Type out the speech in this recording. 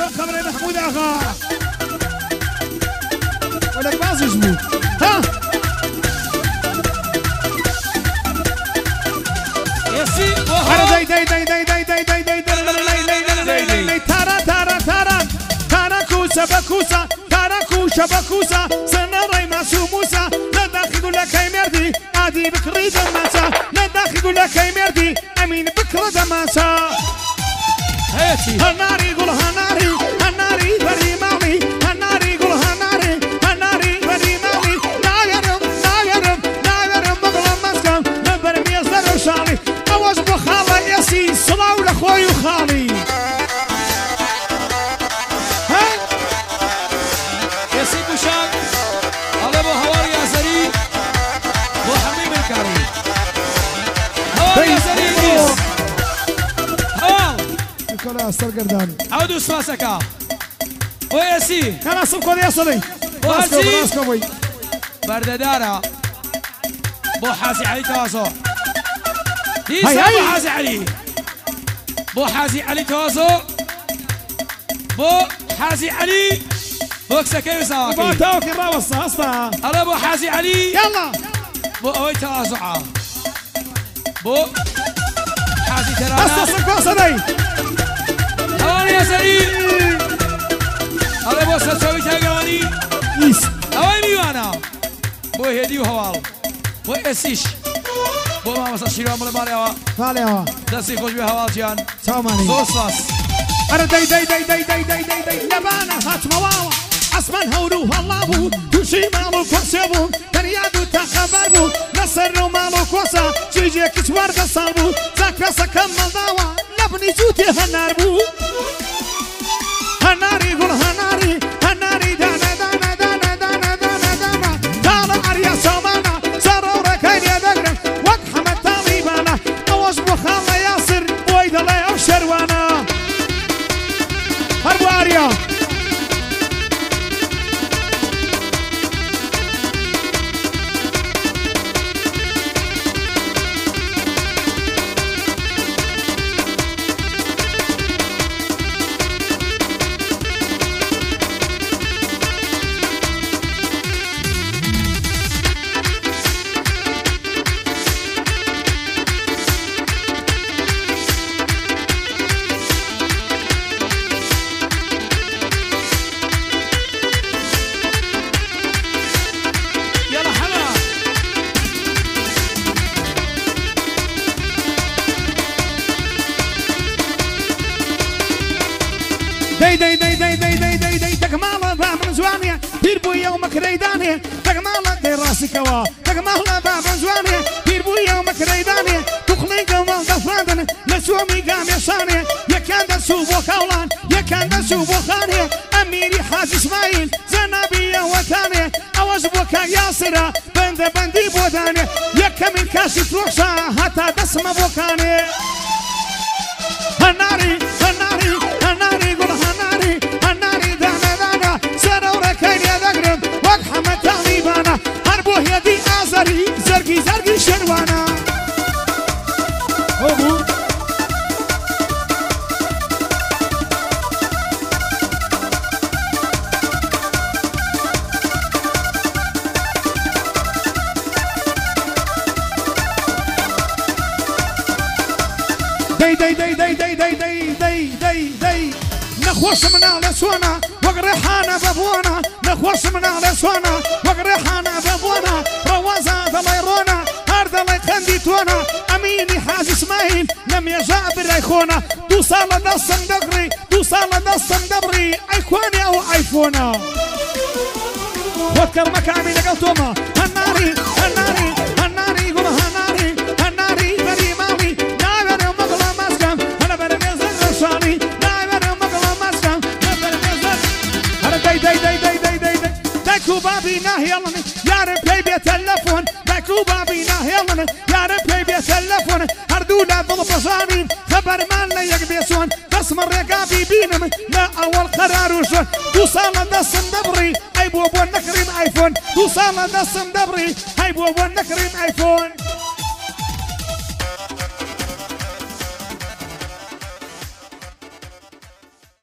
خبري محمود اغا ولك ما زجمو ها يسي انا داي تارا تارا تارا تارا كوسا بكوسا تارا كوشا بكوسا سنري ماسو موسى لا داخل يقول لك يا مردي عادي بكري دماسا لا داخل يقول لك يا مردي امين بكره دماسا هاتي هناري يقول هناري هناري بري مالي هناري يقول هناري هناري بري مالي نايرم نايرم نايرم بغلا مسكن نبرم يزدر وشالي اوز بخالة يسي صلاو لخوي وخالي ها يسي بوشاك على ابو هواري يا زري ابو حميم الكاري هواري يا زري كلا سرقردان عودوا سماسكا ويسي كلا سمكو يا صلي واسي راسكو بوي برددارة بو حاسي علي تواصو هاي هاي هاي. بو حاسي علي بو حاسي علي تواصو بو حاسي علي بوكسا كيف ما ساكي توكي راوس اصلا على بو حاسي علي يلا بو اوي تواصعا بو حاسي ترانا استا سمكو صدي هواني يا سليم على بو سلسوي تاقواني يس اوي ميوانا بو هدي وهوال بو اسيش بو ما مسا شيروان مال ماريوا فاليوا دسي خوش بي هوال جيان ساماني صوص انا داي نبانا هات مواوا اسمان هورو هلابو توشي مالو كوسيبو تريادو تخبربو نصر مالو كوسا جيجي كتوار قصابو زاكراسا كمال داوا لبني جوتي هناربو هناري قول هناري هناري دانا دانا دانا دانا دانا دانا دانا اريا سامانا سرورا كاين يا دقرا وقت حمد طالبانا اوش بخالة ياسر بويد الله ابشر وانا هربو اريا يلا حلا داي تكمالا باب زوانية تيربو يومك ريدانية تكمالا دي راسي كوا تكمالا باب زوانية تيربو يومك ريدانية تخلي قوال دفرادن لسومي قام يسانية يكان درسو بوكاولان يكان درسو بوخانية أميري حاج إسماعيل زنابية وكانية أوز بوكا ياسرة بندي بودانية يكمل كاسي فلوكسا حتى دسم بوكانية هناري هناري هناري قول هناري هناري دانا دانا سرورا كاين يا دقرم وقت حمد طالبانا هربوه يدي آزري زرقي شروانا أبو داي نخوش من على سوانا وقريحانا بابونا نخوش من على سوانا وقريحانا بابونا روازا دلايرونا هارد الله خنديتونا اميني حاج اسماعيل لم يجا برايخونا توصل دسم دغري توصل دسم دبري ايكواني او ايفونا وذكر مكاني نقلتوما هناري هناري هناري قول هناري هناري بري مالي نايبر مغلا مسكن انا برميز الرشاني نايبر مغلا مسكن انا برميز انا دايكو بابي ناهيلني يا رب بي تلفون دايكو بابي ناهيلني يا رب بي تلفون هردولا ضلبصاني خبر مالنا يقبيسون دسم الرقابي بينم لا اول قرار وشون توصل دسم دبري اي بوبو نكريم ايفون توصل دسم دبري اي بوبو نكريم ايفون